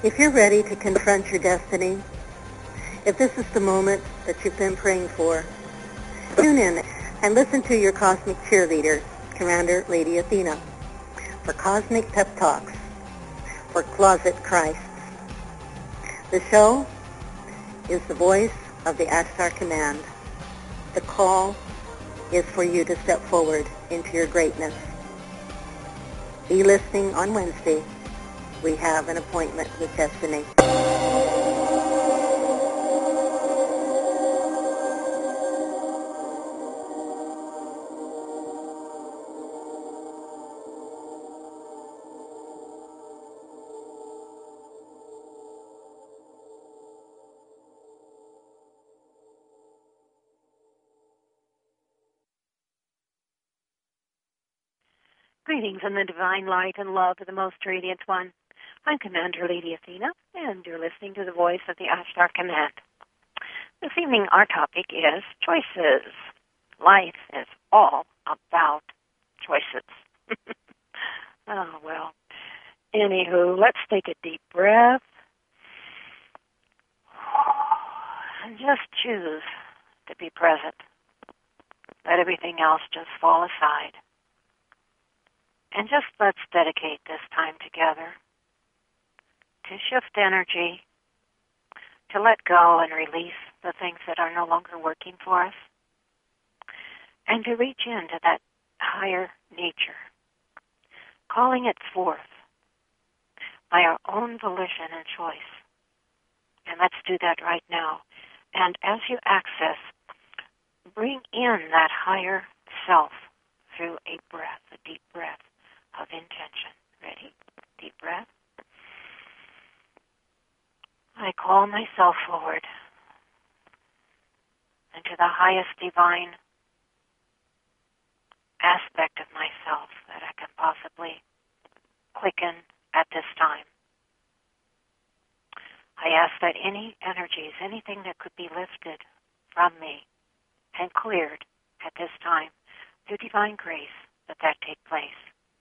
If you're ready to confront your destiny, if this is the moment that you've been praying for, tune in and listen to your cosmic cheerleader, Commander Lady Athena, for Cosmic Pep Talks for Closet Christs. The show is the voice of the Ashtar Command. The call is for you to step forward into your greatness. Be listening on Wednesday. We have an appointment with Destiny. Greetings in the divine light and love of the most radiant one. I'm Commander Lady Athena, and you're listening to the voice of the Ashtar Command. This evening, our topic is choices. Life is all about choices. Oh, well. Anywho, let's take a deep breath and just choose to be present. Let everything else just fall aside. And just let's dedicate this time together to shift energy, to let go and release the things that are no longer working for us, and to reach into that higher nature, calling it forth by our own volition and choice. And let's do that right now. And as you access, bring in that higher self through a breath, a deep breath of intention. Ready? Deep breath. I call myself forward into the highest divine aspect of myself that I can possibly quicken at this time. I ask that any energies, anything that could be lifted from me and cleared at this time through divine grace, that take place.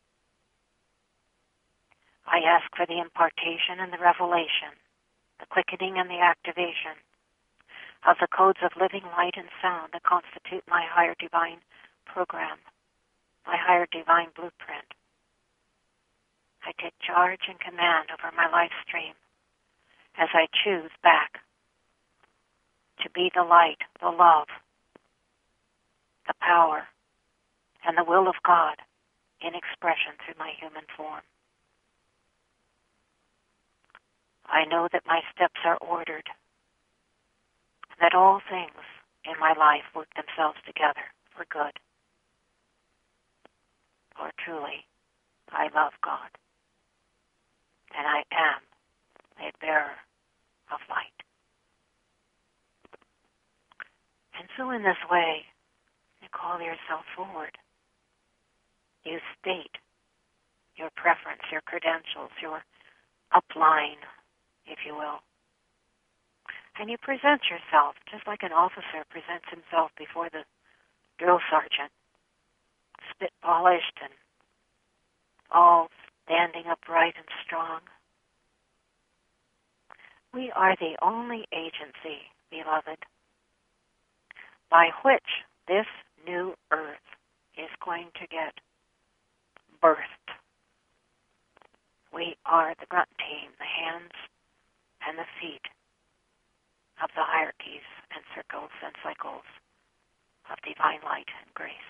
I ask for the impartation and the revelation, the quickening and the activation of the codes of living light and sound that constitute my higher divine program, my higher divine blueprint. I take charge and command over my life stream as I choose back to be the light, the love, the power, and the will of God in expression through my human form. I know that my steps are ordered, that all things in my life work themselves together for good. For truly, I love God, and I am a bearer of light. And so in this way, you call yourself forward. You state your preference, your credentials, your upline, if you will. And you present yourself just like an officer presents himself before the drill sergeant, spit polished and all standing upright and strong. We are the only agency, beloved, by which this new earth is going to get birthed. We are the grunt team, the hands and the feet of the hierarchies and circles and cycles of divine light and grace.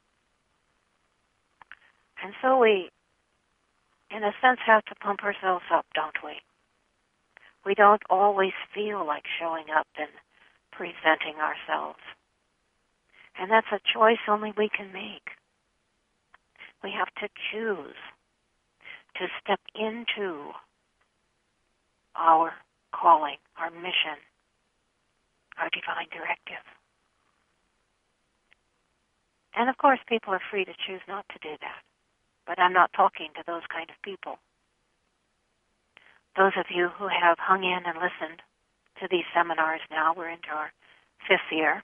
And so we, in a sense, have to pump ourselves up, don't we? We don't always feel like showing up and presenting ourselves. And that's a choice only we can make. We have to choose to step into our calling, our mission, our divine directive. And of course, people are free to choose not to do that. But I'm not talking to those kind of people. Those of you who have hung in and listened to these seminars now, we're into our 5th year,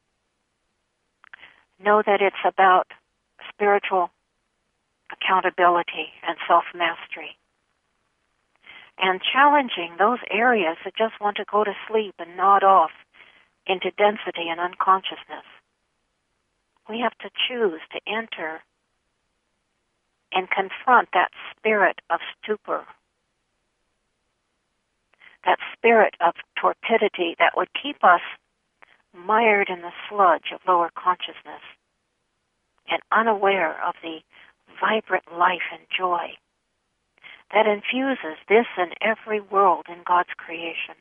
know that it's about spiritual accountability and self-mastery. and challenging those areas that just want to go to sleep and nod off into density and unconsciousness. We have to choose to enter and confront that spirit of stupor, that spirit of torpidity that would keep us mired in the sludge of lower consciousness and unaware of the vibrant life and joy that infuses this and every world in God's creation.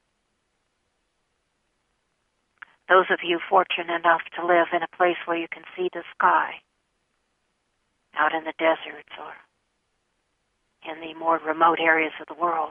Those of you fortunate enough to live in a place where you can see the sky, out in the deserts or in the more remote areas of the world,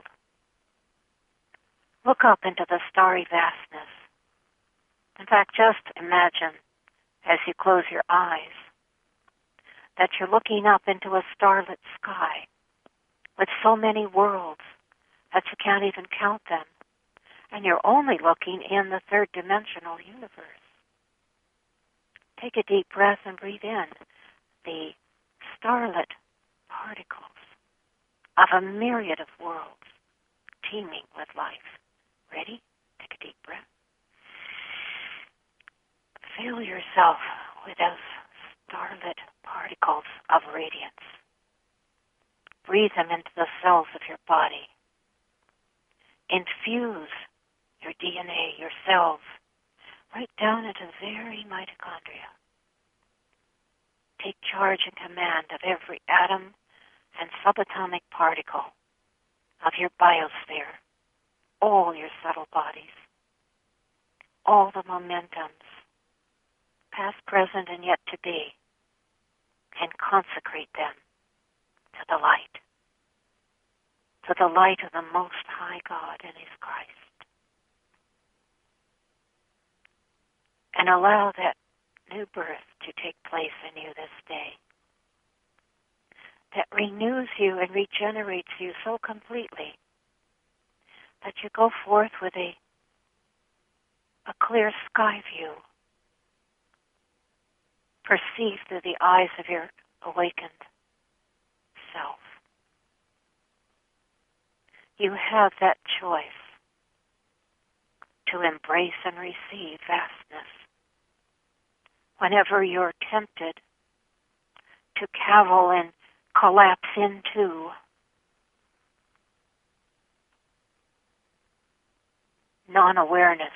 look up into the starry vastness. In fact, just imagine, as you close your eyes, that you're looking up into a starlit sky with so many worlds that you can't even count them. And you're only looking in the third dimensional universe. Take a deep breath and breathe in the starlit particles of a myriad of worlds teeming with life. Ready? Take a deep breath. Fill yourself with those starlit particles of radiance. Breathe them into the cells of your body. Infuse your DNA, your cells, right down into the very mitochondria. Take charge and command of every atom and subatomic particle of your biosphere, all your subtle bodies, all the momentums, past, present, and yet to be, and consecrate them to the light of the Most High God and His Christ. And allow that new birth to take place in you this day, that renews you and regenerates you so completely that you go forth with a clear sky view, perceived through the eyes of your awakened self. You have that choice to embrace and receive vastness. Whenever you're tempted to cavil and collapse into non-awareness,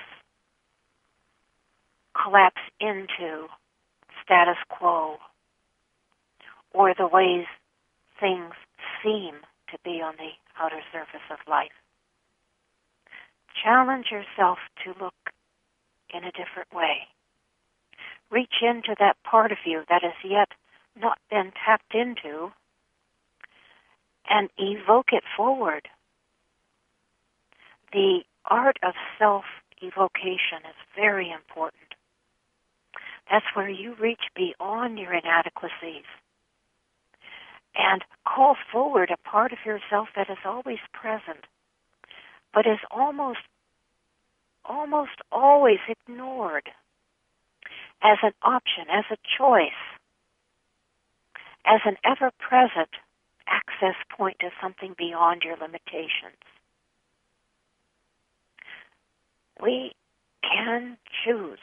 collapse into status quo, or the ways things seem to be on the outer surface of life. Challenge yourself to look in a different way. Reach into that part of you that has yet not been tapped into and evoke it forward. The art of self-evocation is very important. That's where you reach beyond your inadequacies and call forward a part of yourself that is always present, but is almost always ignored as an option, as a choice, as an ever-present access point to something beyond your limitations. We can choose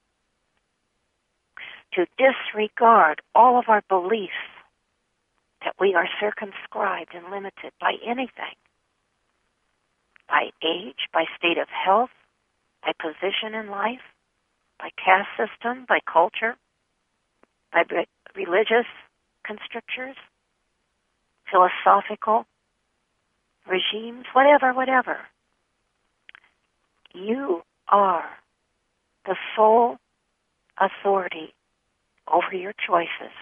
to disregard all of our beliefs that we are circumscribed and limited by anything, by age, by state of health, by position in life, by caste system, by culture, by religious constrictures, philosophical regimes, whatever. You are the sole authority over your choices.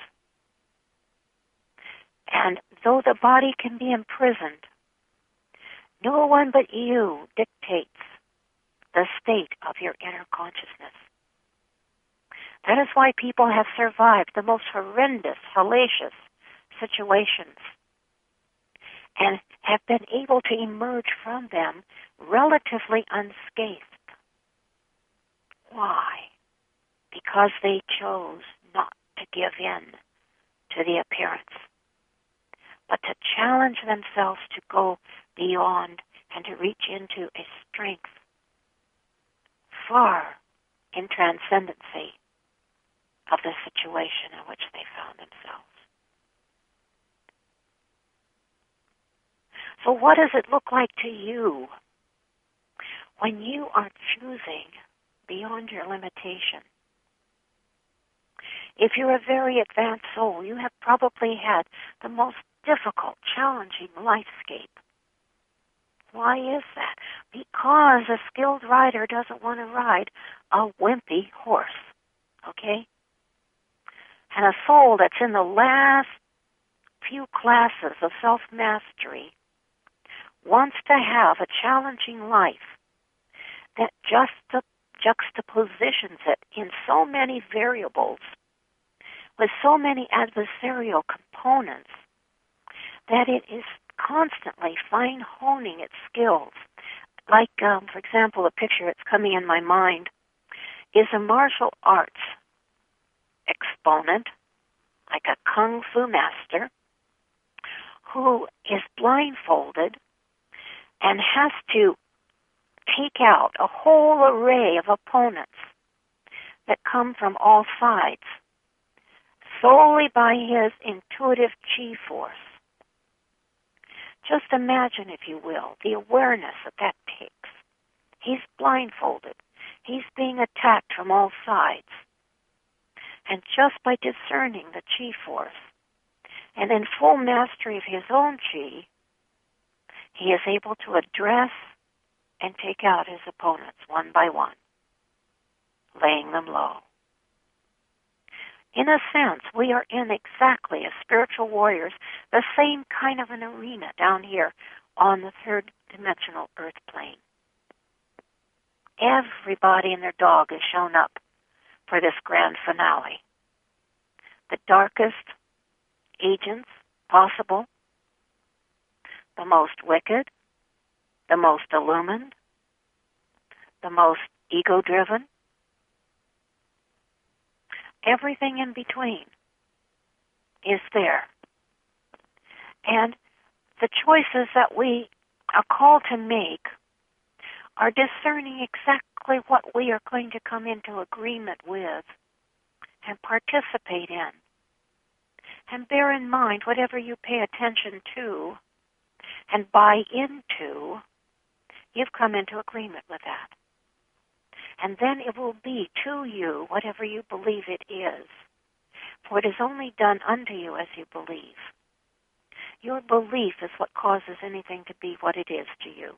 And though the body can be imprisoned, no one but you dictates the state of your inner consciousness. That is why people have survived the most horrendous, hellacious situations and have been able to emerge from them relatively unscathed. Why? Because they chose not to give in to the appearance, but to challenge themselves to go beyond and to reach into a strength far in transcendency of the situation in which they found themselves. So what does it look like to you when you are choosing beyond your limitation? If you're a very advanced soul, you have probably had the most difficult, challenging lifescape. Why is that? Because a skilled rider doesn't want to ride a wimpy horse, okay? And a soul that's in the last few classes of self-mastery wants to have a challenging life that juxtapositions it in so many variables, with so many adversarial components, that it is constantly fine-honing its skills. Like, for example, a picture that's coming in my mind is a martial arts exponent, like a kung fu master, who is blindfolded and has to take out a whole array of opponents that come from all sides solely by his intuitive chi force. Just imagine, if you will, the awareness that takes. He's blindfolded. He's being attacked from all sides. And just by discerning the chi force and in full mastery of his own chi, he is able to address and take out his opponents one by one, laying them low. In a sense, we are in exactly, as spiritual warriors, the same kind of an arena down here on the third dimensional earth plane. Everybody and their dog has shown up for this grand finale. The darkest agents possible, the most wicked, the most illumined, the most ego-driven, everything in between is there. And the choices that we are called to make are discerning exactly what we are going to come into agreement with and participate in. And bear in mind, whatever you pay attention to and buy into, you've come into agreement with that. And then it will be to you whatever you believe it is. For it is only done unto you as you believe. Your belief is what causes anything to be what it is to you.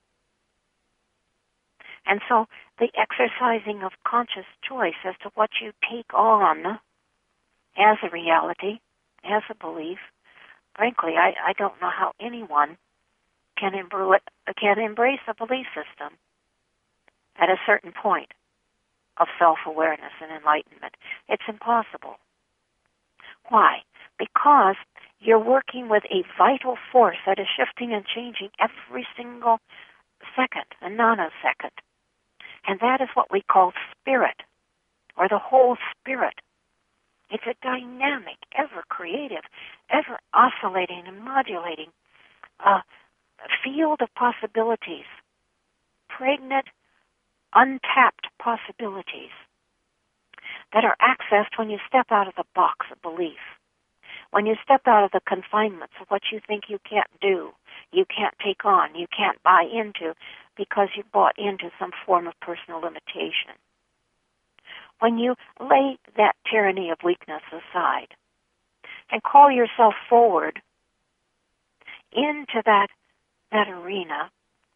And so the exercising of conscious choice as to what you take on as a reality, as a belief, frankly, I don't know how anyone can embrace a belief system at a certain point of self-awareness and enlightenment. It's impossible. Why? Because you're working with a vital force that is shifting and changing every single second, a nanosecond. And that is what we call spirit, or the whole spirit. It's a dynamic, ever creative, ever oscillating and modulating field of possibilities, pregnant, untapped possibilities that are accessed when you step out of the box of belief, when you step out of the confinements of what you think you can't do, you can't take on, you can't buy into because you bought into some form of personal limitation. When you lay that tyranny of weakness aside and call yourself forward into that arena,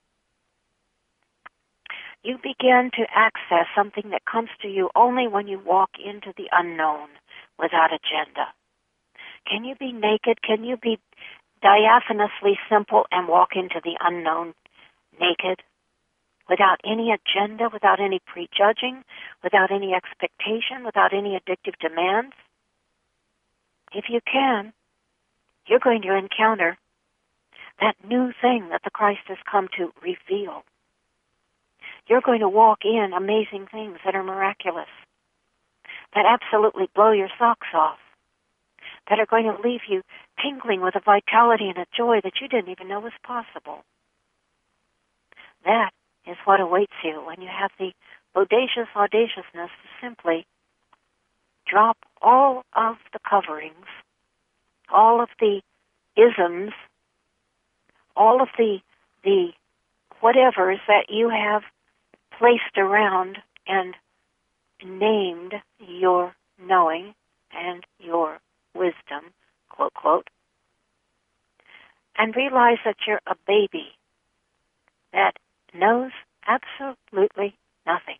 you begin to access something that comes to you only when you walk into the unknown without agenda. Can you be naked? Can you be diaphanously simple and walk into the unknown naked? Without any agenda, without any prejudging, without any expectation, without any addictive demands? If you can, you're going to encounter that new thing that the Christ has come to reveal. You're going to walk in amazing things that are miraculous, that absolutely blow your socks off, that are going to leave you tingling with a vitality and a joy that you didn't even know was possible. That is what awaits you when you have the bodacious audaciousness to simply drop all of the coverings, all of the isms, all of the whatevers that you have placed around and named your knowing and your wisdom, quote, quote, and realize that you're a baby that knows absolutely nothing.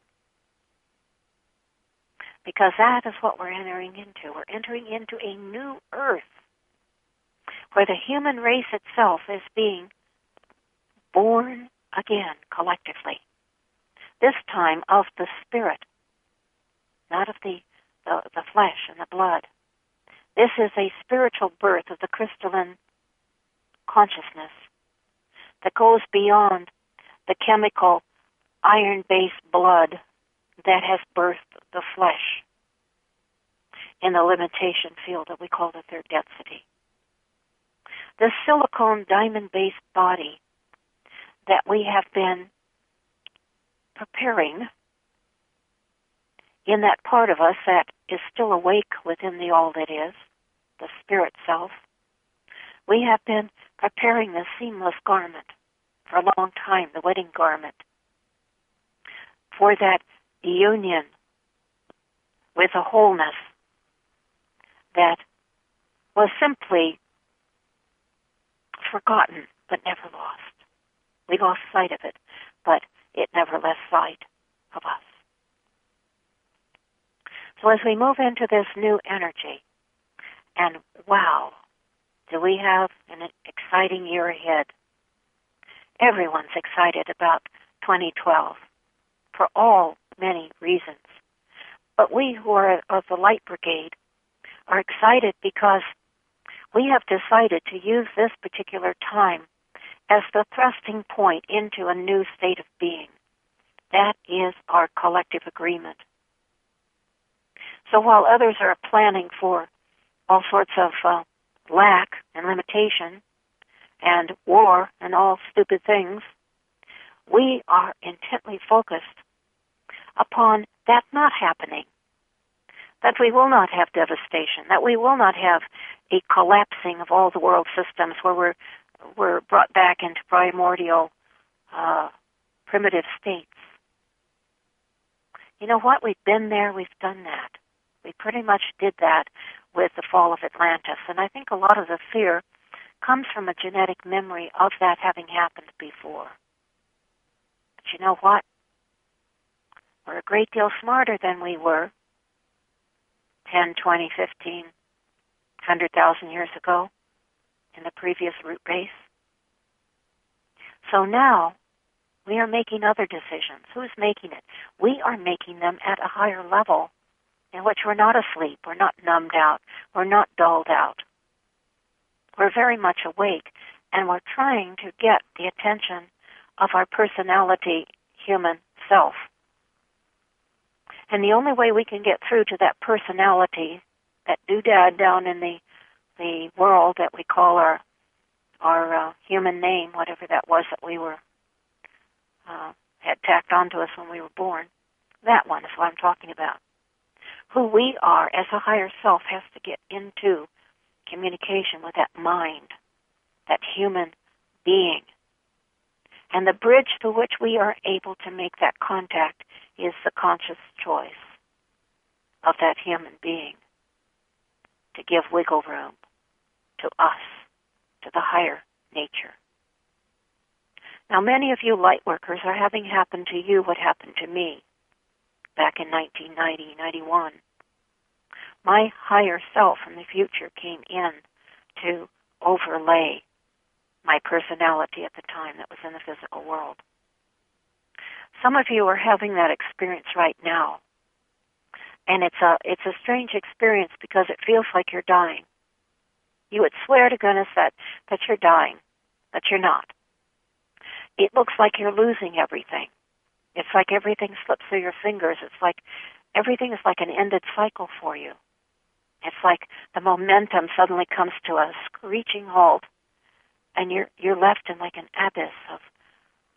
Because that is what we're entering into. We're entering into a new earth where the human race itself is being born again collectively. This time of the spirit, not of the flesh and the blood. This is a spiritual birth of the crystalline consciousness that goes beyond the chemical iron-based blood that has birthed the flesh in the limitation field that we call the third density. This silicone diamond-based body that we have been preparing in that part of us that is still awake within the all that is, the spirit self, we have been preparing this seamless garment for a long time, the wedding garment, for that union with a wholeness that was simply forgotten but never lost. We lost sight of it, but it never lost sight of us. So as we move into this new energy, and wow, do we have an exciting year ahead. Everyone's excited about 2012 for all many reasons. But we who are of the Light Brigade are excited because we have decided to use this particular time as the thrusting point into a new state of being. That is our collective agreement. So while others are planning for all sorts of lack and limitation and war and all stupid things, we are intently focused upon that not happening, that we will not have devastation, that we will not have a collapsing of all the world systems where we're brought back into primordial, primitive states. You know what? We've been there. We've done that. We pretty much did that with the fall of Atlantis. And I think a lot of the fear comes from a genetic memory of that having happened before. But you know what? We're a great deal smarter than we were 10, 20, 15, 100,000 years ago in the previous root race. So now we are making other decisions. Who's making it? We are making them at a higher level in which we're not asleep, we're not numbed out, we're not dulled out. We're very much awake, and we're trying to get the attention of our personality, human self. And the only way we can get through to that personality, that doodad down in the world that we call our human name, whatever that was that we were had tacked onto us when we were born, that one is what I'm talking about. Who we are as a higher self has to get into communication with that mind, that human being. And the bridge through which we are able to make that contact is the conscious choice of that human being to give wiggle room to us, to the higher nature. Now, many of you light workers are having happen to you what happened to me back in 1990, 91. My higher self from the future came in to overlay my personality at the time that was in the physical world. Some of you are having that experience right now. And it's a strange experience because it feels like you're dying. You would swear to goodness that you're dying, but you're not. It looks like you're losing everything. It's like everything slips through your fingers. It's like everything is like an ended cycle for you. It's like the momentum suddenly comes to a screeching halt, and you're left in like an abyss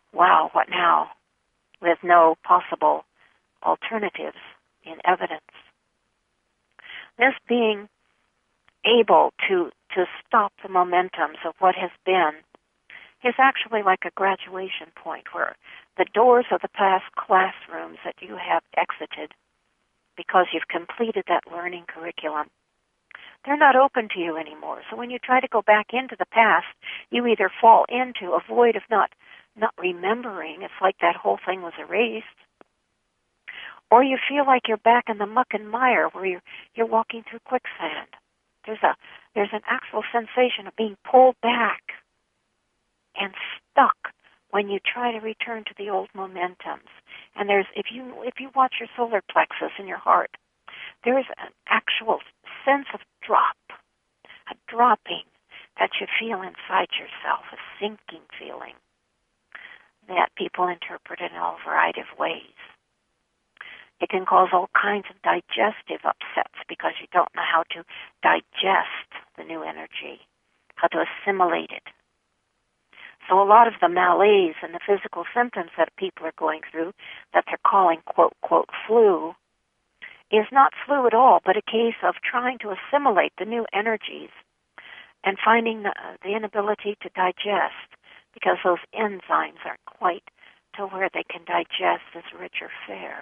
wow, what now? With no possible alternatives in evidence. This being able to stop the momentums of what has been is actually like a graduation point where the doors of the past classrooms that you have exited because you've completed that learning curriculum, they're not open to you anymore. So when you try to go back into the past, you either fall into a void of not remembering, it's like that whole thing was erased, or you feel like you're back in the muck and mire where you're walking through quicksand. There's an actual sensation of being pulled back and stuck when you try to return to the old momentums. And if you watch your solar plexus in your heart, there is an actual sense of drop, a dropping that you feel inside yourself, a sinking feeling that people interpret in all variety of ways. It can cause all kinds of digestive upsets because you don't know how to digest the new energy, how to assimilate it. So a lot of the malaise and the physical symptoms that people are going through that they're calling, quote, quote, flu, is not flu at all, but a case of trying to assimilate the new energies and finding the inability to digest because those enzymes aren't quite to where they can digest this richer fare.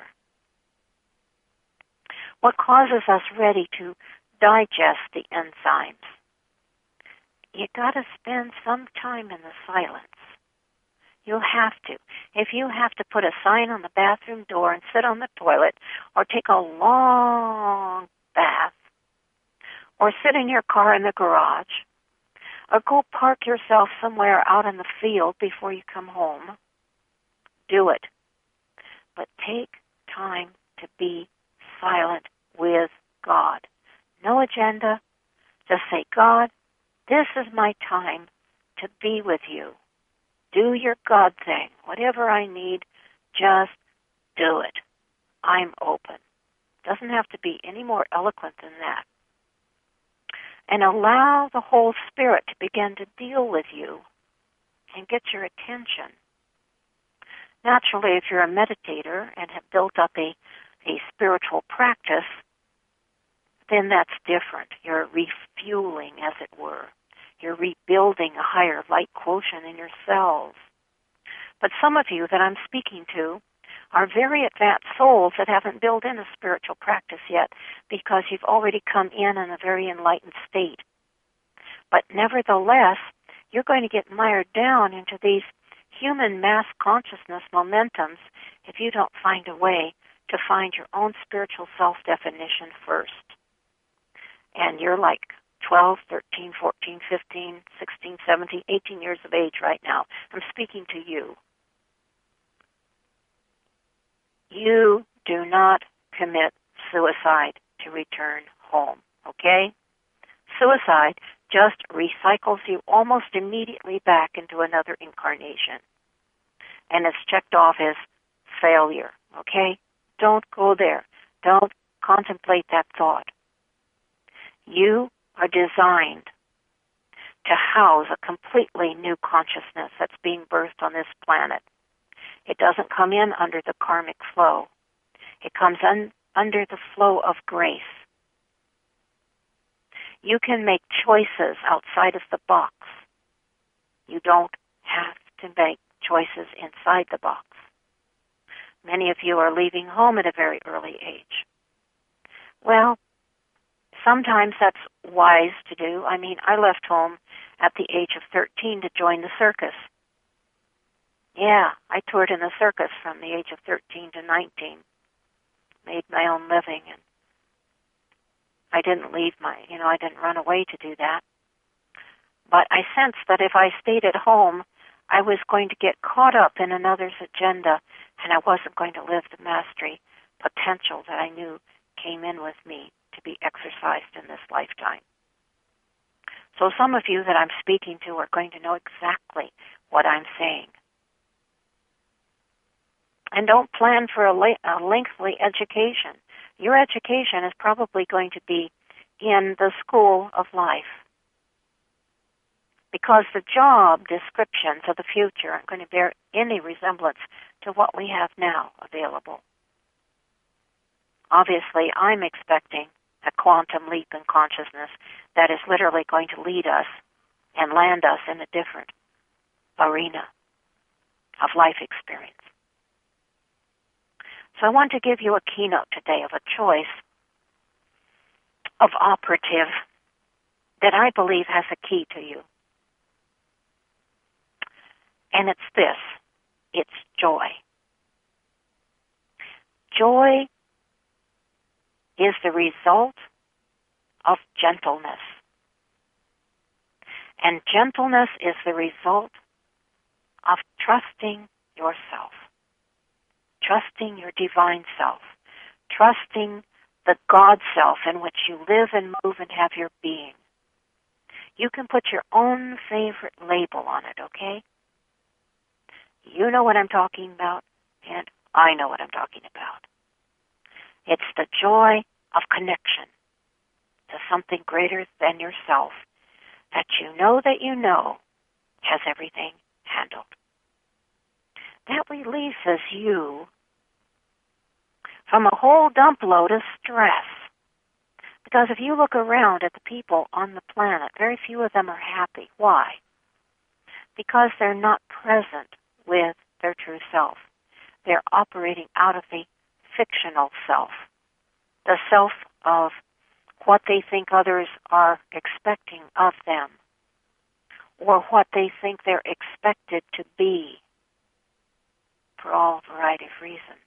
What causes us ready to digest the enzymes? You got to spend some time in the silence. You'll have to. If you have to put a sign on the bathroom door and sit on the toilet, or take a long bath, or sit in your car in the garage, or go park yourself somewhere out in the field before you come home, do it. But take time to be silent with God. No agenda. Just say, God, this is my time to be with you. Do your God thing. Whatever I need, just do it. I'm open. Doesn't have to be any more eloquent than that. And allow the whole Spirit to begin to deal with you and get your attention. Naturally, if you're a meditator and have built up a spiritual practice, then that's different. You're refueling, as it were. You're rebuilding a higher light quotient in your cells. But some of you that I'm speaking to are very advanced souls that haven't built in a spiritual practice yet because you've already come in a very enlightened state. But nevertheless, you're going to get mired down into these human mass consciousness momentums if you don't find a way to find your own spiritual self-definition first. And you're like 12, 13, 14, 15, 16, 17, 18 years of age right now. I'm speaking to you. You do not commit suicide to return home, okay? Suicide just recycles you almost immediately back into another incarnation. And it's checked off as failure, okay? Don't go there. Don't contemplate that thought. You are designed to house a completely new consciousness that's being birthed on this planet. It doesn't come in under the karmic flow. It comes under the flow of grace. You can make choices outside of the box. You don't have to make choices inside the box. Many of you are leaving home at a very early age. Well, sometimes that's wise to do. I mean, I left home at the age of 13 to join the circus. Yeah, I toured in the circus from the age of 13 to 19. Made my own living, and I didn't I didn't run away to do that. But I sensed that if I stayed at home, I was going to get caught up in another's agenda, and I wasn't going to live the mastery potential that I knew came in with me to be exercised in this lifetime. So some of you that I'm speaking to are going to know exactly what I'm saying. And don't plan for a lengthy education. Your education is probably going to be in the school of life. because the job descriptions of the future aren't going to bear any resemblance to what we have now available. Obviously, I'm expecting a quantum leap in consciousness that is literally going to lead us and land us in a different arena of life experience. So I want to give you a keynote today of a choice of operative that I believe has a key to you. And it's this. It's joy. Joy is the result of gentleness. And gentleness is the result of trusting yourself, trusting your divine self, trusting the God self in which you live and move and have your being. You can put your own favorite label on it, okay? You know what I'm talking about, and I know what I'm talking about. It's the joy of connection to something greater than yourself that you know has everything handled. That releases you from a whole dump load of stress. Because if you look around at the people on the planet, very few of them are happy. Why? Because they're not present with their true self. They're operating out of the fictional self, the self of what they think others are expecting of them, or what they think they're expected to be, for all variety of reasons.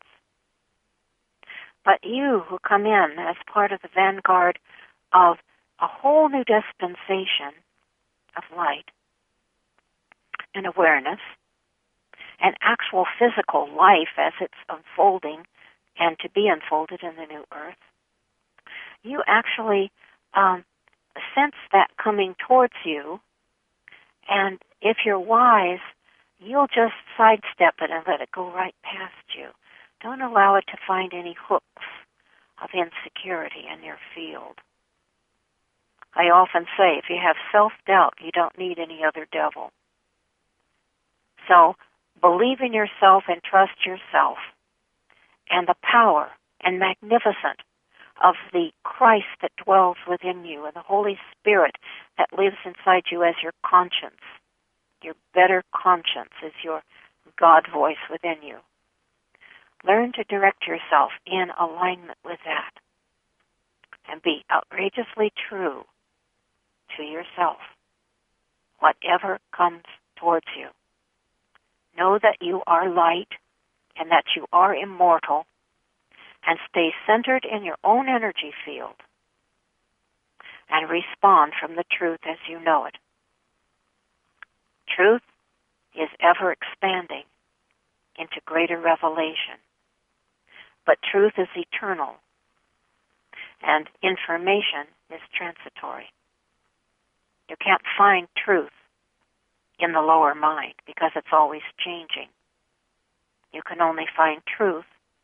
But you who come in as part of the vanguard of a whole new dispensation of light and awareness and actual physical life as it's unfolding and to be unfolded in the new earth, you actually sense that coming towards you, and if you're wise, you'll just sidestep it and let it go right past you. Don't allow it to find any hooks of insecurity in your field. I often say, if you have self-doubt, you don't need any other devil. So, believe in yourself and trust yourself and the power and magnificence of the Christ that dwells within you and the Holy Spirit that lives inside you as your conscience. Your better conscience is your God voice within you. Learn to direct yourself in alignment with that and be outrageously true to yourself, whatever comes towards you. Know that you are light and that you are immortal, and stay centered in your own energy field and respond from the truth as you know it. Truth is ever expanding into greater revelation, but truth is eternal, and information is transitory. You can't find truth in the lower mind because it's always changing. You can only find truth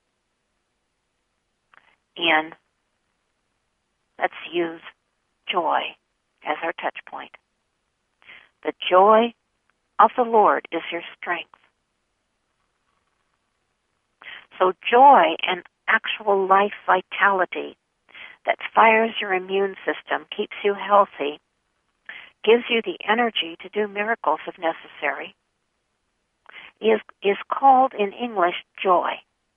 in, let's use joy as our touch point. The joy of the Lord is your strength. So joy and actual life vitality that fires your immune system, keeps you healthy, gives you the energy to do miracles if necessary, is called in English joy.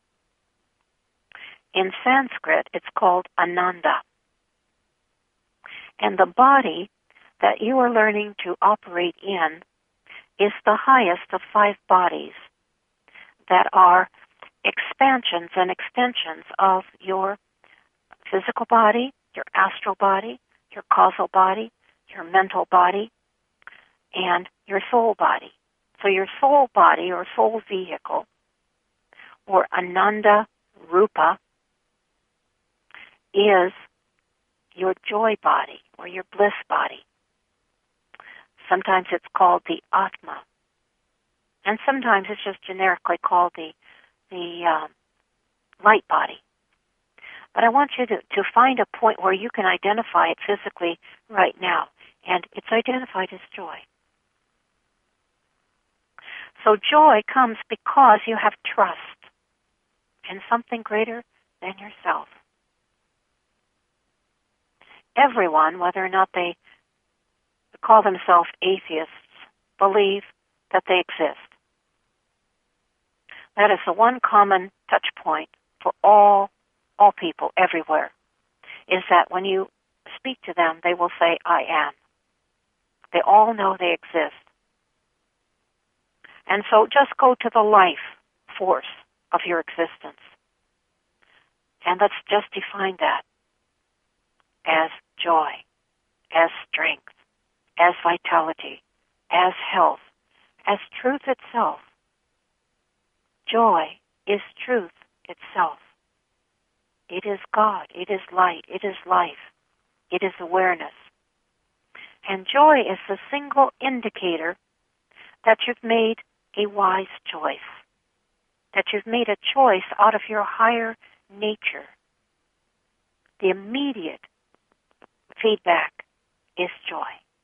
In Sanskrit, it's called Ananda. And the body that you are learning to operate in is the highest of 5 bodies that are expansions and extensions of your physical body, your astral body, your causal body, your mental body, and your soul body. So your soul body or soul vehicle, or Ananda Rupa, is your joy body or your bliss body. Sometimes it's called the Atma, and sometimes it's just generically called the light body. But I want you to find a point where you can identify it physically right now, and it's identified as joy. So joy comes because you have trust in something greater than yourself. Everyone, whether or not they call themselves atheists, believe that they exist. That is the one common touch point for all people everywhere, is that when you speak to them, they will say, I am. They all know they exist. And so just go to the life force of your existence. And let's just define that as joy, as strength, as vitality, as health, as truth itself. Joy is truth itself. It is God. It is light. It is life. It is awareness. And joy is the single indicator that you've made a wise choice, that you've made a choice out of your higher nature. The immediate feedback is joy.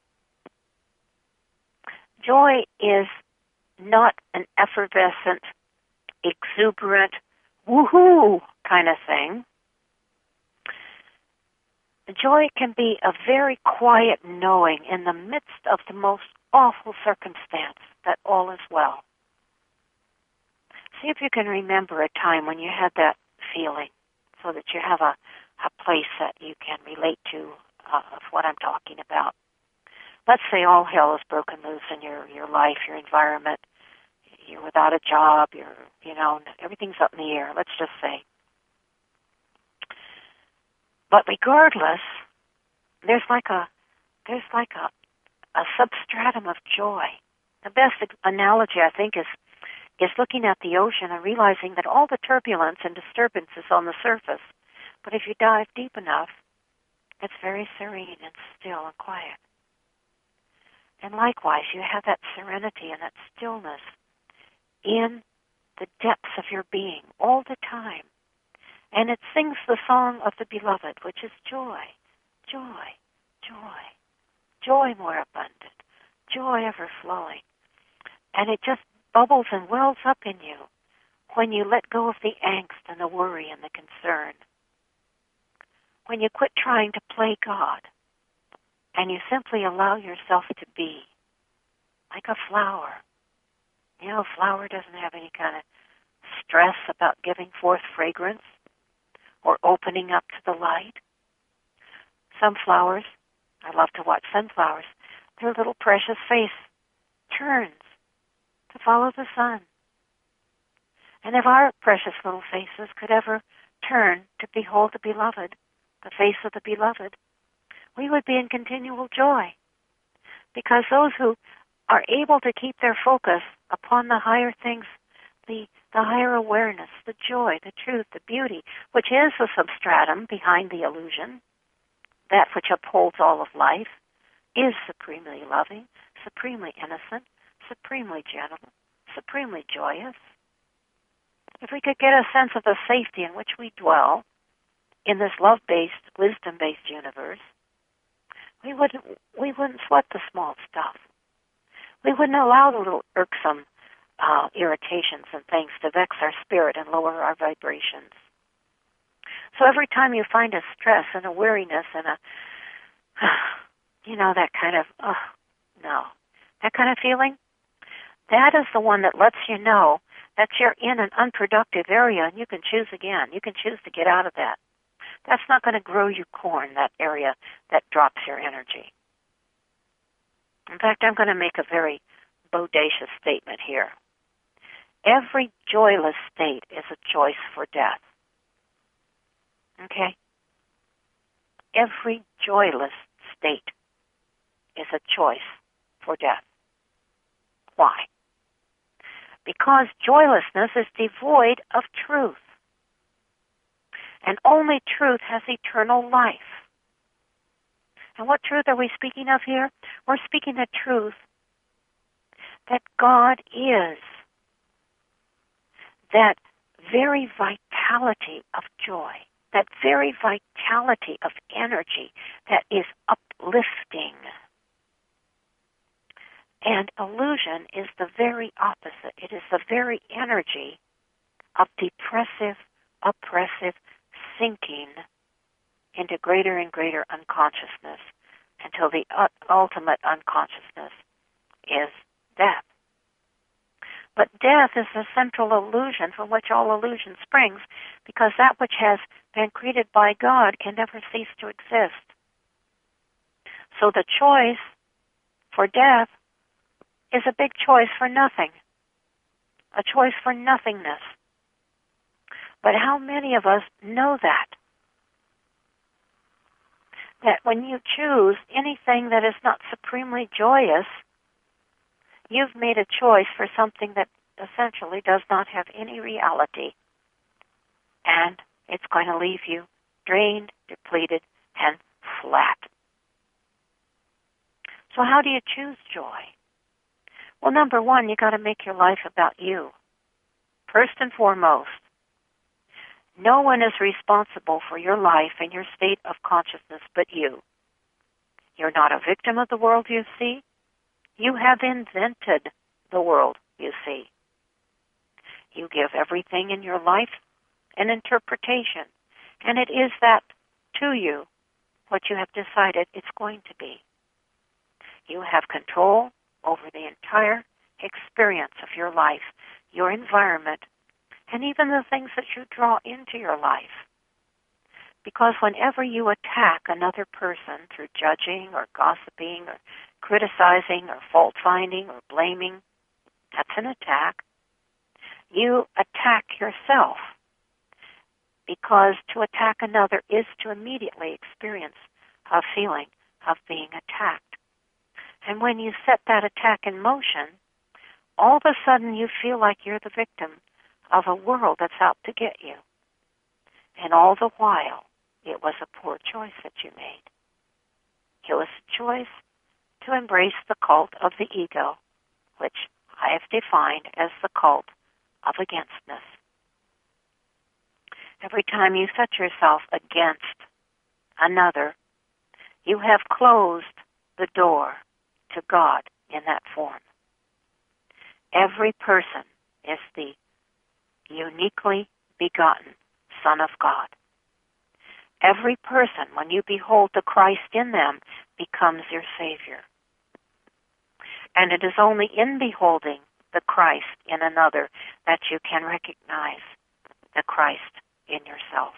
Joy is not an effervescent, exuberant, woohoo kind of thing. Joy can be a very quiet knowing in the midst of the most awful circumstance that all is well. See if you can remember a time when you had that feeling, so that you have a place that you can relate to of what I'm talking about. Let's say all hell is broken loose in your life, your environment. You're without a job. Everything's up in the air. Let's just say. But regardless, there's like a substratum of joy. The best analogy, I think, is looking at the ocean and realizing that all the turbulence and disturbance is on the surface. But if you dive deep enough, it's very serene and still and quiet. And likewise, you have that serenity and that stillness in the depths of your being all the time. And it sings the song of the beloved, which is joy, joy, joy, joy more abundant, joy ever flowing. And it just bubbles and wells up in you when you let go of the angst and the worry and the concern. When you quit trying to play God and you simply allow yourself to be like a flower. A flower doesn't have any kind of stress about giving forth fragrance or opening up to the light. Some flowers, I love to watch sunflowers, their little precious face turns to follow the sun. And if our precious little faces could ever turn to behold the beloved, the face of the beloved, we would be in continual joy. Because those who are able to keep their focus upon the higher things, the higher awareness, the joy, the truth, the beauty, which is the substratum behind the illusion, that which upholds all of life, is supremely loving, supremely innocent, supremely gentle, supremely joyous. If we could get a sense of the safety in which we dwell in this love-based, wisdom-based universe, we wouldn't sweat the small stuff. We wouldn't allow the little irksome irritations and things to vex our spirit and lower our vibrations. So every time you find a stress and a weariness and that kind of, that kind of feeling, that is the one that lets you know that you're in an unproductive area and you can choose again. You can choose to get out of that. That's not going to grow you corn, that area that drops your energy. In fact, I'm going to make a very bodacious statement here. Every joyless state is a choice for death. Okay? Every joyless state is a choice for death. Why? Because joylessness is devoid of truth. And only truth has eternal life. And what truth are we speaking of here? We're speaking the truth that God is. That very vitality of joy, that very vitality of energy that is uplifting. And illusion illusion is the very opposite. It is the very energy of depressive, oppressive sinking into greater and greater unconsciousness until the ultimate unconsciousness is death. But death is the central illusion from which all illusion springs, because that which has been created by God can never cease to exist. So the choice for death is a big choice for nothing, a choice for nothingness. But how many of us know that? That when you choose anything that is not supremely joyous, you've made a choice for something that essentially does not have any reality. And it's going to leave you drained, depleted, and flat. So how do you choose joy? Well, number one, you got to make your life about you. First and foremost, no one is responsible for your life and your state of consciousness but you. You're not a victim of the world you see. You have invented the world you see. You give everything in your life an interpretation, and it is that to you what you have decided it's going to be. You have control over the entire experience of your life, your environment, and even the things that you draw into your life. Because whenever you attack another person through judging or gossiping or criticizing or fault-finding or blaming, that's an attack. You attack yourself, because to attack another is to immediately experience a feeling of being attacked. And when you set that attack in motion, all of a sudden you feel like you're the victim of a world that's out to get you. And all the while, it was a poor choice that you made. It was a choice to embrace the cult of the ego, which I have defined as the cult of againstness. Every time you set yourself against another, you have closed the door to God in that form. Every person is the uniquely begotten Son of God. Every person, when you behold the Christ in them, becomes your Savior. And it is only in beholding the Christ in another that you can recognize the Christ in yourself.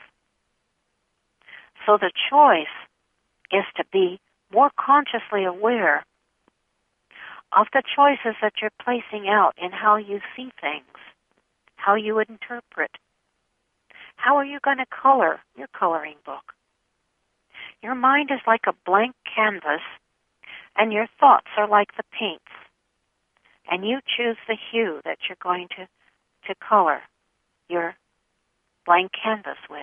So the choice is to be more consciously aware of the choices that you're placing out in how you see things, how you interpret. How are you going to color your coloring book? Your mind is like a blank canvas, and your thoughts are like the paints. And you choose the hue that you're going to color your blank canvas with.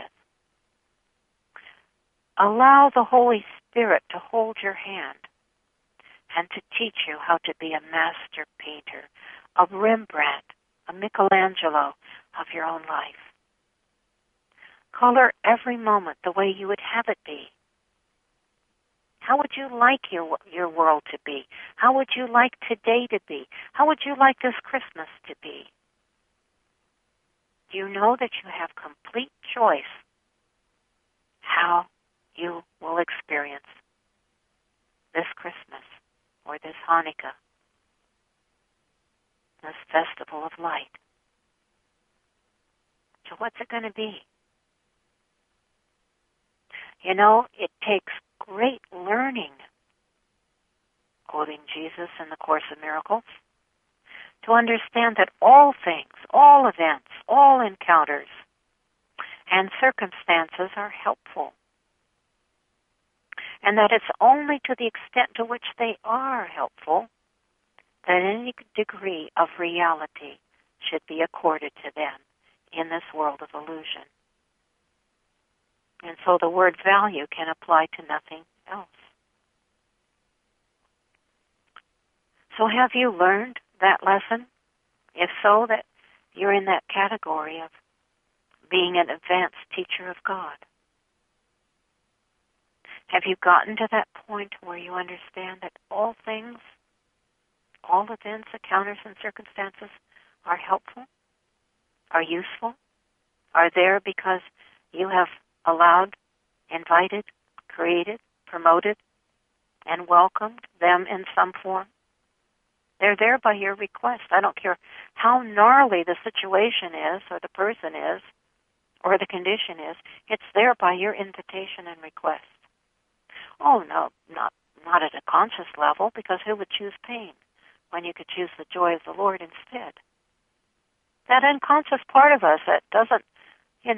Allow the Holy Spirit to hold your hand and to teach you how to be a master painter, a Rembrandt, a Michelangelo of your own life. Color every moment the way you would have it be. How would you like your world to be? How would you like today to be? How would you like this Christmas to be? Do you know that you have complete choice how you will experience this Christmas or this Hanukkah, this festival of light? So what's it going to be? You know, it takes great learning, quoting Jesus in the Course in Miracles, to understand that all things, all events, all encounters, and circumstances are helpful. And that it's only to the extent to which they are helpful that any degree of reality should be accorded to them in this world of illusion. And so the word value can apply to nothing else. So have you learned that lesson? If so, that you're in that category of being an advanced teacher of God. Have you gotten to that point where you understand that all things all events, encounters, and circumstances are helpful, are useful, are there because you have allowed, invited, created, promoted, and welcomed them in some form. They're there by your request. I don't care how gnarly the situation is, or the person is, or the condition is. It's there by your invitation and request. Oh, no, not at a conscious level, because who would choose pain when you could choose the joy of the Lord instead? That unconscious part of us that doesn't, it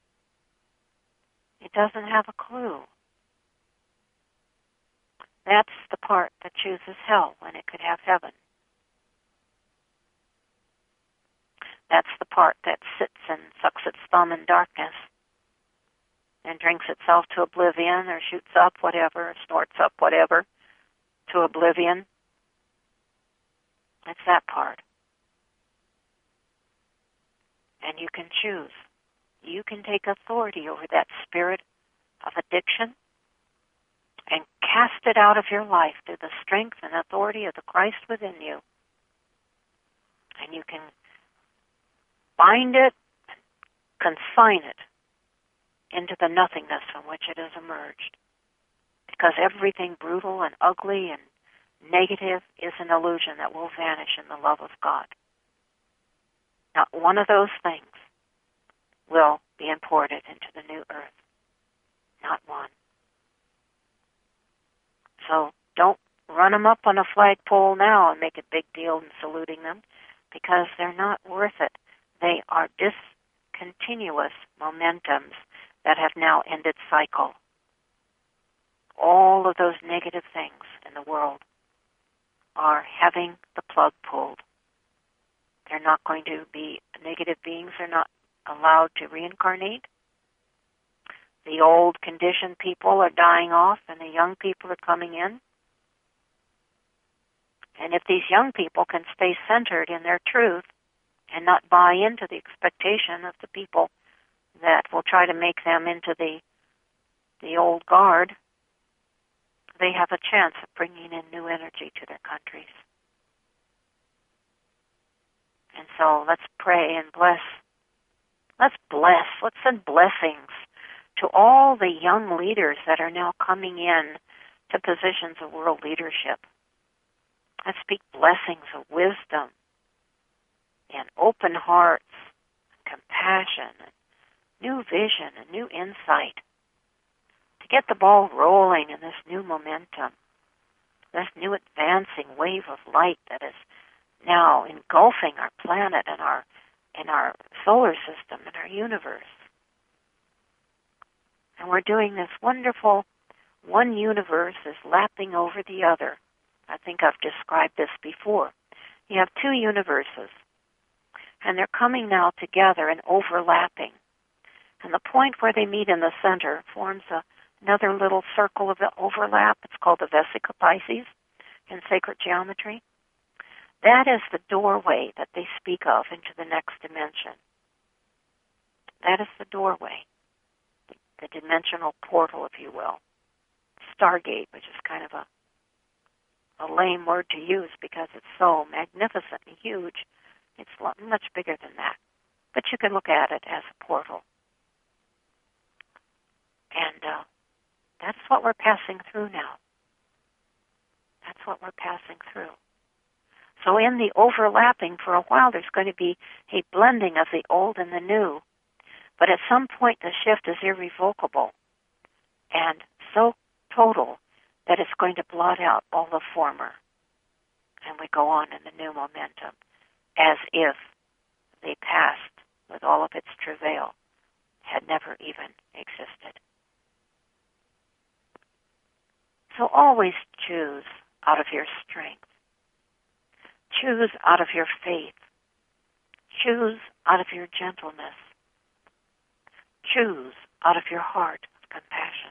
doesn't have a clue. That's the part that chooses hell when it could have heaven. That's the part that sits and sucks its thumb in darkness and drinks itself to oblivion, or shoots up whatever, or snorts up whatever to oblivion. It's that part. And you can choose. You can take authority over that spirit of addiction and cast it out of your life through the strength and authority of the Christ within you. And you can bind it, consign it into the nothingness from which it has emerged. Because everything brutal and ugly and negative is an illusion that will vanish in the love of God. Not one of those things will be imported into the new earth. Not one. So don't run them up on a flagpole now and make a big deal in saluting them, because they're not worth it. They are discontinuous momentums that have now ended cycle. All of those negative things in the world are having the plug pulled. They're not going to be negative beings. They're not allowed to reincarnate. The old conditioned people are dying off and the young people are coming in. And if these young people can stay centered in their truth and not buy into the expectation of the people that will try to make them into the old guard, they have a chance of bringing in new energy to their countries. And so let's pray and bless. Let's bless. Let's send blessings to all the young leaders that are now coming in to positions of world leadership. Let's speak blessings of wisdom and open hearts, and compassion, and new vision and new insight to get the ball rolling in this new momentum, this new advancing wave of light that is now engulfing our planet and our solar system and our universe. And we're doing this wonderful, one universe is lapping over the other. I think I've described this before. You have two universes, and they're coming now together and overlapping. And the point where they meet in the center forms another little circle of the overlap. It's called the Vesica Pisces in sacred geometry. That is the doorway that they speak of into the next dimension. That is the doorway, the dimensional portal, if you will. Stargate, which is kind of a lame word to use because it's so magnificent and huge. It's much bigger than that. But you can look at it as a portal. And that's what we're passing through now. That's what we're passing through. So in the overlapping, for a while, there's going to be a blending of the old and the new. But at some point, the shift is irrevocable and so total that it's going to blot out all the former. And we go on in the new momentum as if the past, with all of its travail, had never even existed. So always choose out of your strength. Choose out of your faith. Choose out of your gentleness. Choose out of your heart of compassion.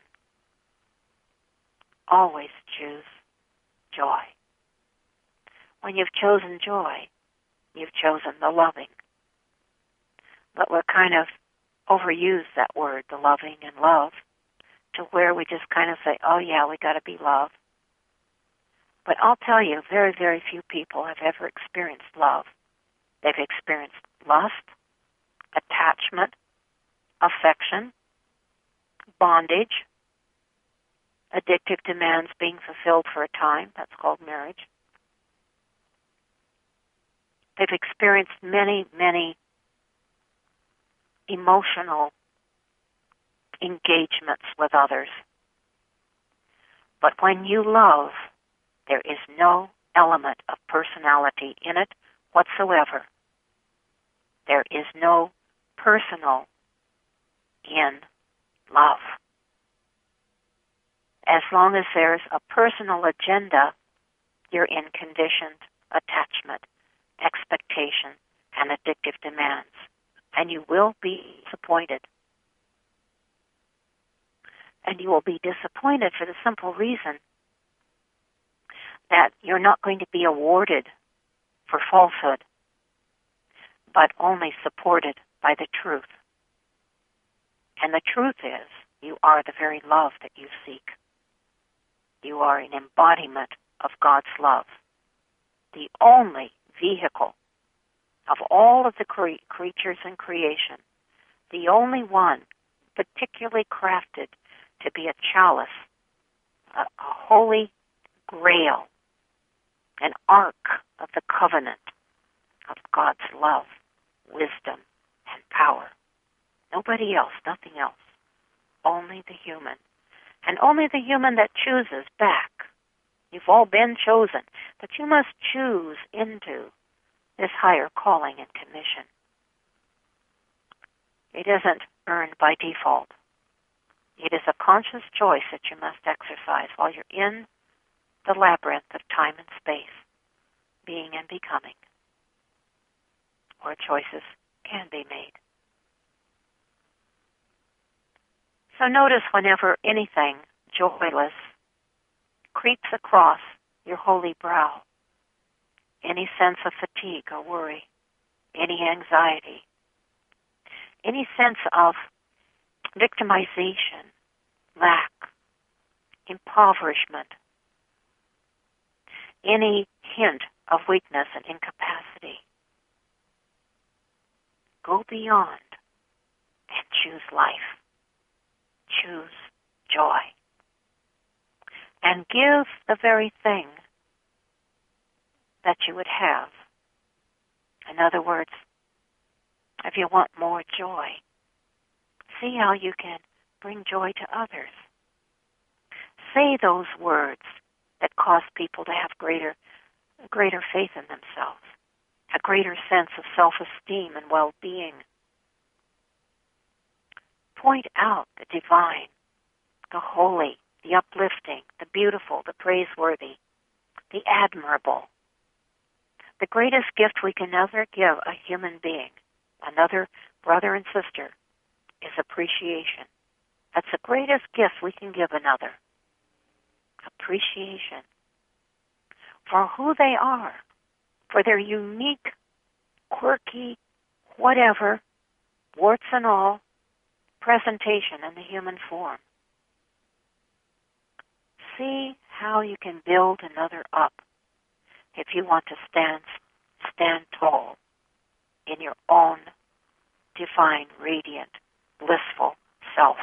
Always choose joy. When you've chosen joy, you've chosen the loving. But we're kind of overuse that word, the loving and love, to where we just kind of say, oh yeah, we got to be love. But I'll tell you, very, very few people have ever experienced love. They've experienced lust, attachment, affection, bondage, addictive demands being fulfilled for a time. That's called marriage. They've experienced many, many emotional engagements with others. But when you love, there is no element of personality in it whatsoever. There is no personal in love. As long as there's a personal agenda, you're in conditioned attachment, expectation, and addictive demands. And you will be disappointed. And you will be disappointed for the simple reason that you're not going to be awarded for falsehood, but only supported by the truth. And the truth is, you are the very love that you seek. You are an embodiment of God's love, the only vehicle of all of the creatures in creation, the only one particularly crafted to be a chalice, a holy grail, an ark of the covenant of God's love, wisdom, and power. Nobody else, nothing else, only the human. And only the human that chooses back. You've all been chosen, but you must choose into this higher calling and commission. It isn't earned by default. It is a conscious choice that you must exercise while you're in the labyrinth of time and space, being and becoming, where choices can be made. So notice whenever anything joyless creeps across your holy brow, any sense of fatigue or worry, any anxiety, any sense of victimization, lack, impoverishment, any hint of weakness and incapacity, go beyond and choose life. Choose joy. And give the very thing that you would have. In other words, if you want more joy, see how you can bring joy to others. Say those words that cause people to have greater faith in themselves, a greater sense of self-esteem and well-being. Point out the divine, the holy, the uplifting, the beautiful, the praiseworthy, the admirable. The greatest gift we can ever give a human being, another brother and sister, is appreciation. That's the greatest gift we can give another. Appreciation for who they are, for their unique, quirky, whatever, warts and all, presentation in the human form. See how you can build another up if you want to stand tall in your own divine, radiant, blissful self.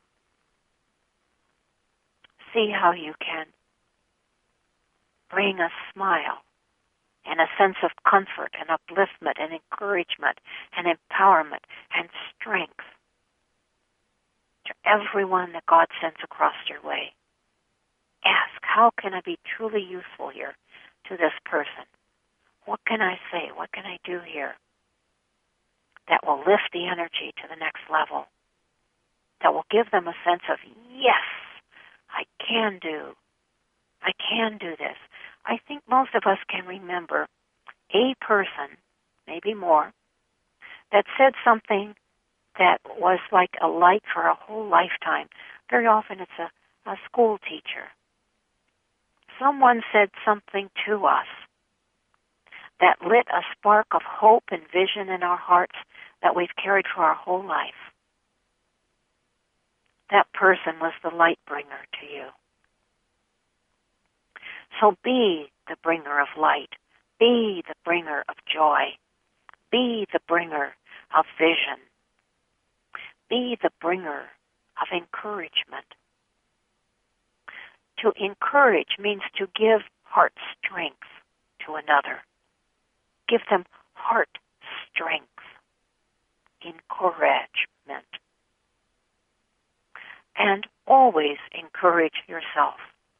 See how you can bring a smile and a sense of comfort and upliftment and encouragement and empowerment and strength to everyone that God sends across your way. Ask, how can I be truly useful here to this person? What can I say? What can I do here that will lift the energy to the next level, that will give them a sense of, yes, I can do this. I think most of us can remember a person, maybe more, that said something that was like a light for a whole lifetime. Very often it's a school teacher. Someone said something to us that lit a spark of hope and vision in our hearts that we've carried for our whole life. That person was the light bringer to you. So be the bringer of light. Be the bringer of joy. Be the bringer of vision. Be the bringer of encouragement. To encourage means to give heart strength to another. Give them heart strength, encouragement. And always encourage yourself.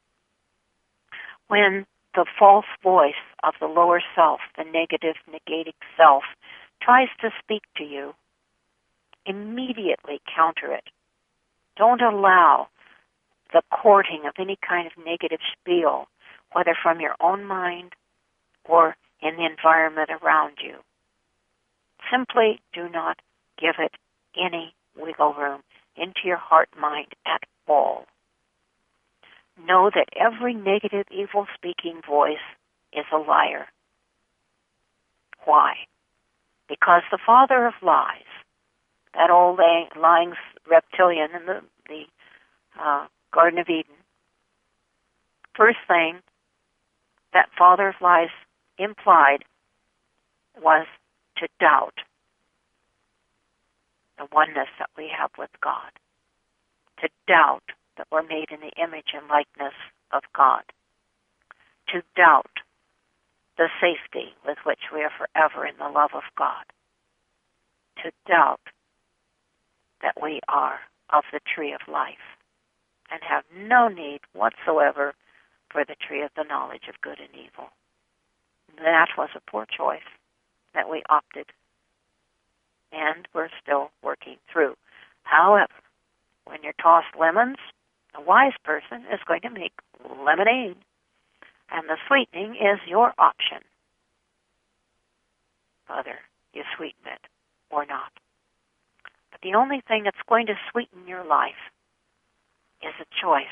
When the false voice of the lower self, the negative, negating self, tries to speak to you, immediately counter it. Don't allow the courting of any kind of negative spiel, whether from your own mind or in the environment around you. Simply do not give it any wiggle room into your heart mind at all. Know that every negative, evil-speaking voice is a liar. Why? Because the father of lies, that old lying reptilian in the Garden of Eden, first thing that father of lies implied was to doubt the oneness that we have with God, to doubt that we're made in the image and likeness of God, to doubt the safety with which we are forever in the love of God, to doubt that we are of the tree of life and have no need whatsoever for the tree of the knowledge of good and evil. That was a poor choice that we opted, and we're still working through. However, when you're tossed lemons, a wise person is going to make lemonade, and the sweetening is your option, whether you sweeten it or not. But the only thing that's going to sweeten your life is a choice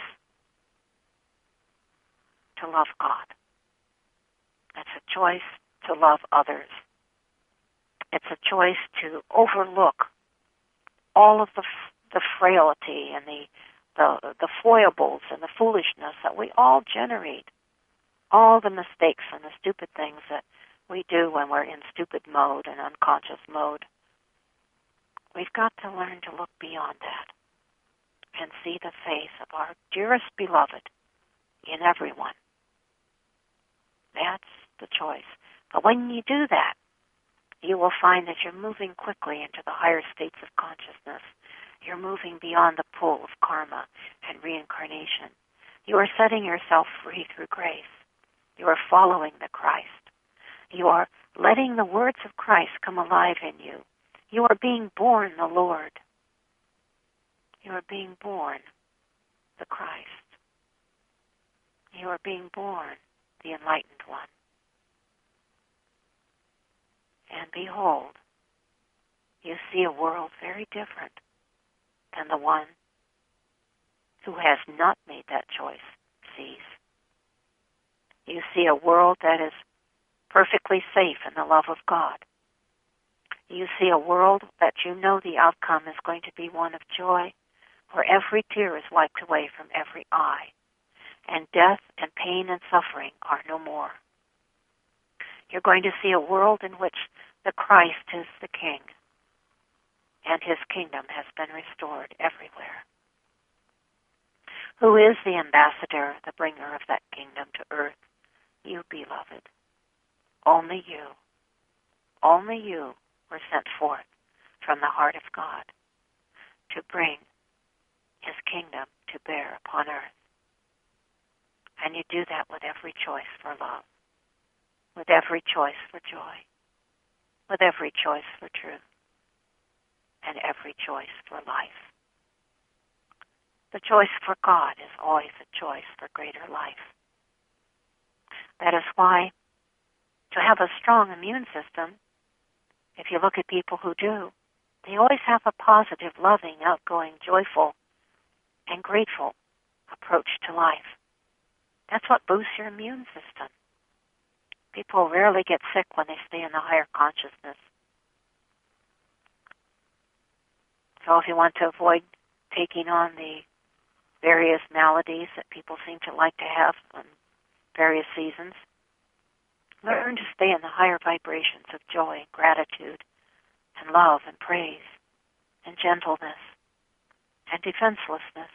to love God. It's a choice to love others. It's a choice to overlook all of the frailty and the foibles and the foolishness that we all generate, all the mistakes and the stupid things that we do when we're in stupid mode and unconscious mode. We've got to learn to look beyond that and see the face of our dearest beloved in everyone. That's the choice. But when you do that, you will find that you're moving quickly into the higher states of consciousness. You're moving beyond the pull of karma and reincarnation. You are setting yourself free through grace. You are following the Christ. You are letting the words of Christ come alive in you. You are being born the Lord. You are being born the Christ. You are being born the enlightened one. And behold, you see a world very different than the one who has not made that choice sees. You see a world that is perfectly safe in the love of God. You see a world that you know the outcome is going to be one of joy, where every tear is wiped away from every eye, and death and pain and suffering are no more. You're going to see a world in which the Christ is the King, and his kingdom has been restored everywhere. Who is the ambassador, the bringer of that kingdom to earth? You, beloved. Only you. Only you were sent forth from the heart of God to bring his kingdom to bear upon earth. And you do that with every choice for love, with every choice for joy, with every choice for truth, and every choice for life. The choice for God is always a choice for greater life. That is why, to have a strong immune system, if you look at people who do, they always have a positive, loving, outgoing, joyful, and grateful approach to life. That's what boosts your immune system. People rarely get sick when they stay in the higher consciousness. So if you want to avoid taking on the various maladies that people seem to like to have various seasons. Learn to stay in the higher vibrations of joy, gratitude, and love, and praise, and gentleness, and defenselessness.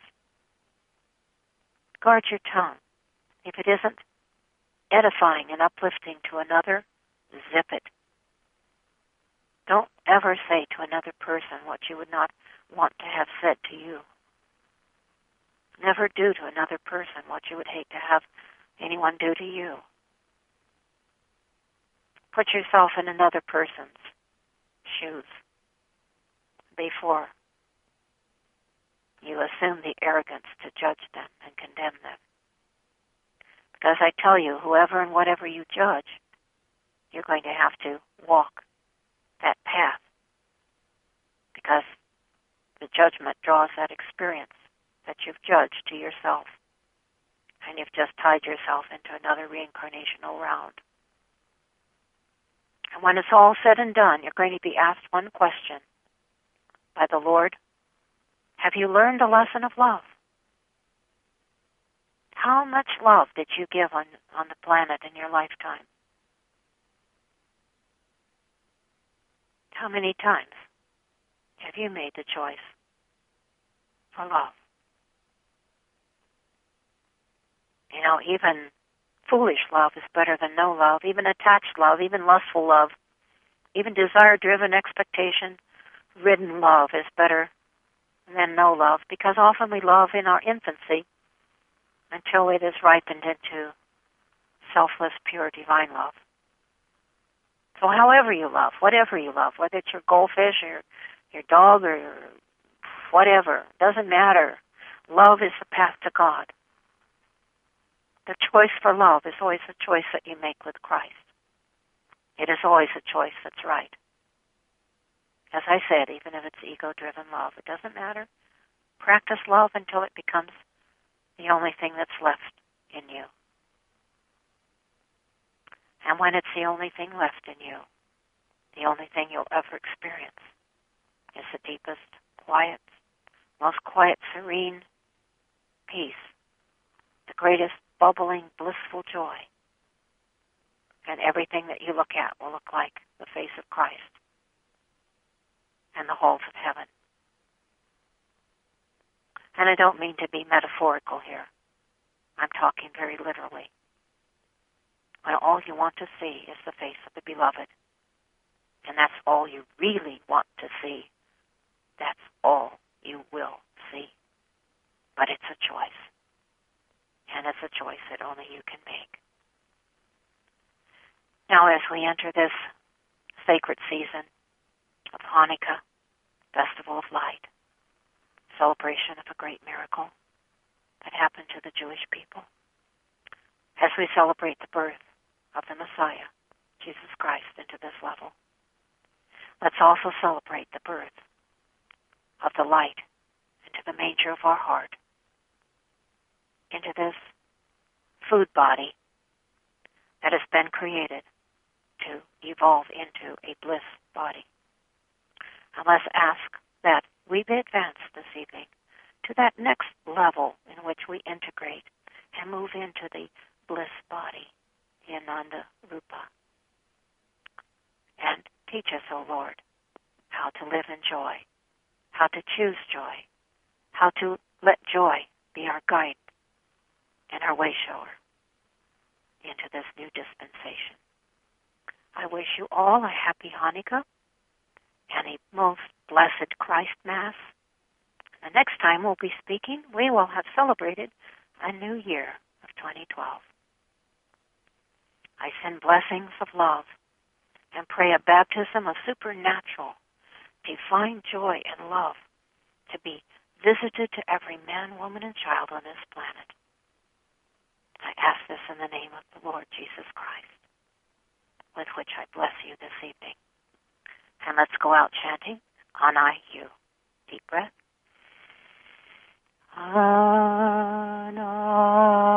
Guard your tongue. If it isn't edifying and uplifting to another, zip it. Don't ever say to another person what you would not want to have said to you. Never do to another person what you would hate to have anyone do to you. Put yourself in another person's shoes before you assume the arrogance to judge them and condemn them. Because I tell you, whoever and whatever you judge, you're going to have to walk that path, because the judgment draws that experience that you've judged to yourself, and you've just tied yourself into another reincarnational round. And when it's all said and done, you're going to be asked one question by the Lord: have you learned the lesson of love? How much love did you give on the planet in your lifetime? How many times have you made the choice for love? You know, even foolish love is better than no love. Even attached love, even lustful love, even desire-driven, expectation-ridden love is better than no love, because often we love in our infancy until it is ripened into selfless, pure, divine love. So however you love, whatever you love, whether it's your goldfish or your dog or whatever, doesn't matter. Love is the path to God. The choice for love is always a choice that you make with Christ. It is always a choice that's right. As I said, even if it's ego-driven love, it doesn't matter. Practice love until it becomes the only thing that's left in you. And when it's the only thing left in you, the only thing you'll ever experience is the deepest, quiet, most quiet, serene peace, the greatest bubbling, blissful joy. And everything that you look at will look like the face of Christ and the halls of heaven. And I don't mean to be metaphorical here. I'm talking very literally. When all you want to see is the face of the beloved, and that's all you really want to see, that's all you will see. But it's a choice. And it's a choice that only you can make. Now, as we enter this sacred season of Hanukkah, Festival of Light, celebration of a great miracle that happened to the Jewish people, as we celebrate the birth of the Messiah, Jesus Christ, into this level, let's also celebrate the birth of the light into the manger of our heart, into this food body that has been created to evolve into a bliss body. And let's ask that we be advanced this evening to that next level in which we integrate and move into the bliss body, the Ananda Rupa. And teach us, O Lord, how to live in joy, how to choose joy, how to let joy be our guide and our way shower into this new dispensation. I wish you all a happy Hanukkah and a most blessed Christ Mass. The next time we'll be speaking, we will have celebrated a new year of 2012. I send blessings of love and pray a baptism of supernatural, divine joy and love to be visited to every man, woman, and child on this planet. I ask this in the name of the Lord Jesus Christ, with which I bless you this evening. And let's go out chanting, Anayu. Deep breath. Anayu.